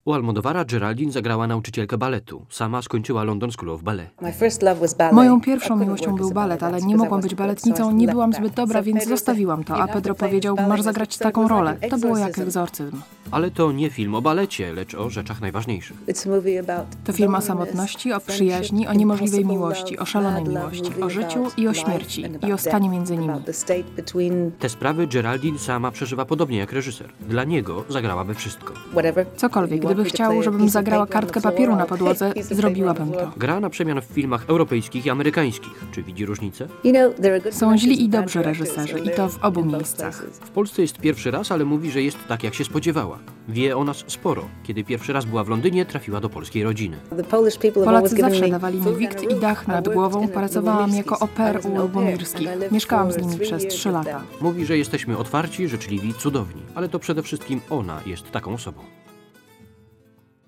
U Almodóvara Geraldine zagrała nauczycielkę baletu. Sama skończyła London School of Ballet. Moją pierwszą miłością był balet, ale nie mogłam być baletnicą, nie byłam zbyt dobra, więc zostawiłam to, a Pedro powiedział, masz zagrać taką rolę. To było jak egzorcyzm. Ale to nie film o balecie, lecz o rzeczach najważniejszych. To film o samotności, o przyjaźni, o niemożliwej miłości, o szalonej miłości, o życiu i o śmierci, i o stanie między nimi. Te sprawy Geraldine sama przeżywa podobnie jak reżyser. Dla niego zagrałaby wszystko. Cokolwiek, gdyby chciał, żebym zagrała kartkę papieru na podłodze, zrobiłabym to. Gra na przemian w filmach europejskich i amerykańskich. Czy widzi różnicę? Są źli i dobrzy reżyserzy, i to w obu miejscach. W Polsce jest pierwszy raz, ale mówi, że jest tak, jak się spodziewała. Wie o nas sporo. Kiedy pierwszy raz była w Londynie, trafiła do polskiej rodziny. Polacy zawsze dawali mi wikt i dach nad głową. Pracowałam jako au pair u Lubomirskich. Mieszkałam z nimi przez 3 lata. Mówi, że jesteśmy otwarci, życzliwi, cudowni. Ale to przede wszystkim ona jest taką osobą.